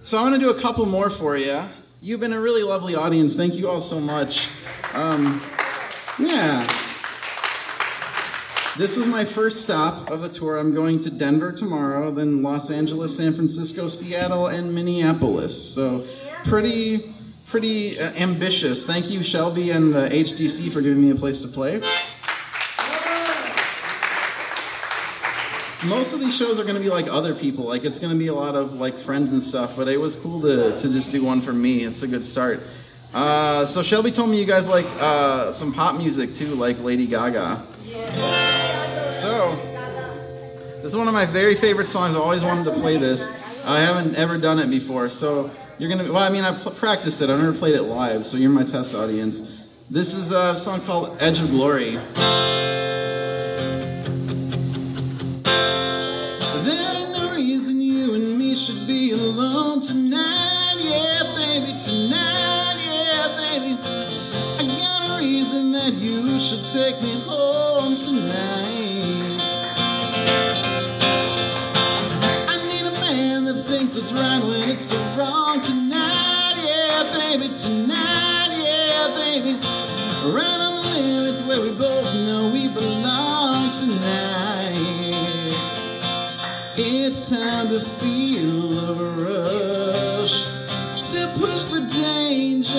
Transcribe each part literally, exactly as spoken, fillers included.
So I'm going to do a couple more for you. You've been a really lovely audience. Thank you all so much. Um, yeah. This was my first stop of the tour. I'm going to Denver tomorrow, then Los Angeles, San Francisco, Seattle, and Minneapolis. So pretty, pretty uh, ambitious. Thank you, Shelby and the H D C, for giving me a place to play. Most of these shows are going to be like other people. Like, it's going to be a lot of like friends and stuff, but it was cool to, to just do one for me. It's a good start. Uh, so Shelby told me you guys like uh, some pop music too, like Lady Gaga. So, this is one of my very favorite songs. I always wanted to play this. I haven't ever done it before, so you're going to, well, I mean, I pl- practiced it. I've never played it live, so you're my test audience. This is a song called Edge of Glory. Should be alone tonight, yeah, baby, tonight, yeah, baby. I got a reason that you should take me home tonight. I need a man that thinks it's right when it's so wrong tonight, yeah, baby, tonight, yeah, baby. Right on the limits where we both know we belong tonight. It's time to feel a rush, to push the dangerous.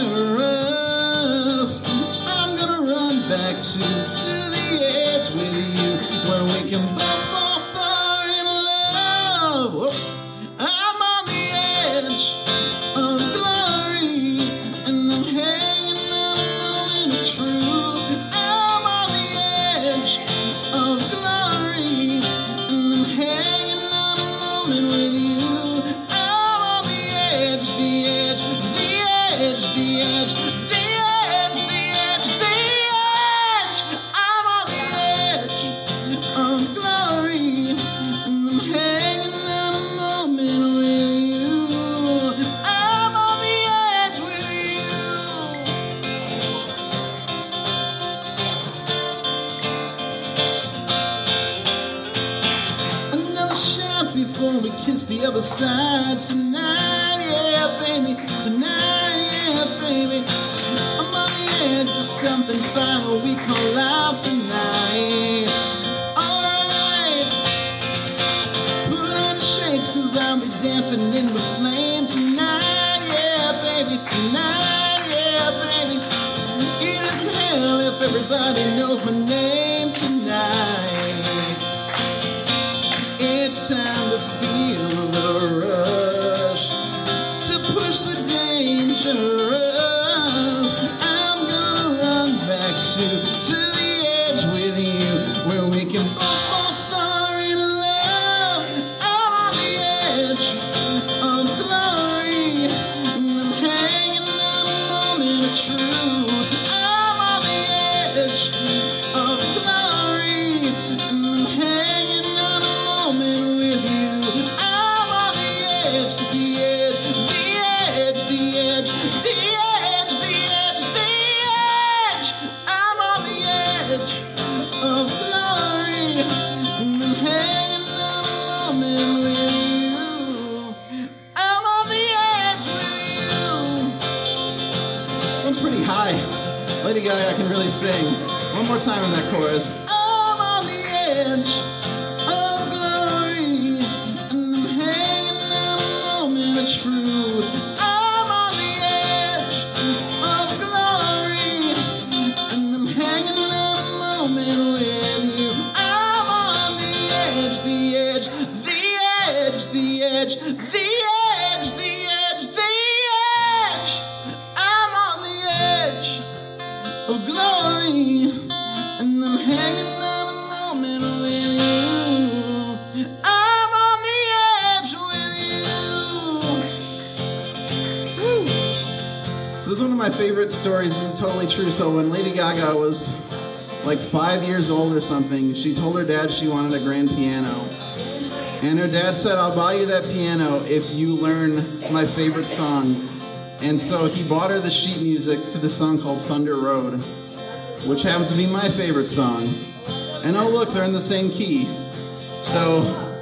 I'm gonna run back to, to the edge with you, where we can both fall far in love. Whoa. I'm on the edge of glory, and I'm hanging on a moment of truth. I'm on the edge of glory, and I'm hanging with you. I'm on the edge, the edge, the edge, the edge, the edge, the edge, the edge. I'm on the edge of glory, and I'm hanging on a moment with you. I'm on the edge with you. Another shot before we kiss the other side tonight, yeah, baby, tonight, yeah, baby. I'm on the edge of something final we call love tonight. Alright, put on the shades, cause I'll be dancing in the flame tonight, yeah, baby, tonight, yeah, baby. It isn't hell if everybody knows my name tonight. It's time to feel the rush, to push the dangerous. I'm gonna run back to, to the edge with you, where we can both fall far in love. I'm on the edge of glory, and I'm hanging on a moment of truth. I'm on the edge of glory, and I'm hanging on a moment with you. I'm on the edge, the edge, the edge, the edge, the edge, the edge, the edge. I'm on the edge of glory, and I'm hanging on a moment with you. I'm on the edge with you. This one's pretty high. Lady Gaga can really sing. One more time in that chorus. I'm on the edge of glory, and I'm hanging on a moment of truth. I'm on the edge of glory, and I'm hanging on a moment with you. I'm on the edge, the edge, the edge, the edge, the edge, the edge, the edge. I'm on the edge of glory, and I'm hanging on a moment with you. I'm on the edge with you. Woo. So this is one of my favorite stories. This is totally true. So when Lady Gaga was like five years old or something, she told her dad she wanted a grand piano. And her dad said, I'll buy you that piano if you learn my favorite song. And so he bought her the sheet music to the song called Thunder Road, which happens to be my favorite song. And oh look, they're in the same key. So